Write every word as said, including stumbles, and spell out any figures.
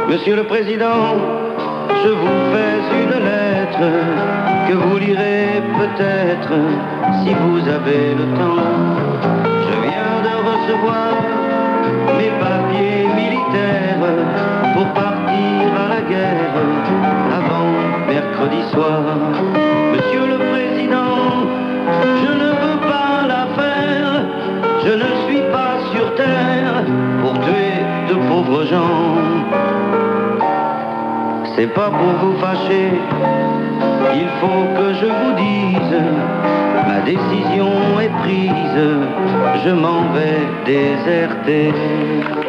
Monsieur le Président, je vous fais une lettre que vous lirez peut-être si vous avez le temps. Je viens de recevoir mes papiers militaires pour partir à la guerre avant mercredi soir. Monsieur le Président, je ne veux pas la faire, je ne suis pas sur terre pour tuer de pauvres gens. C'est pas pour vous fâcher, il faut que je vous dise, ma décision est prise, je m'en vais déserter.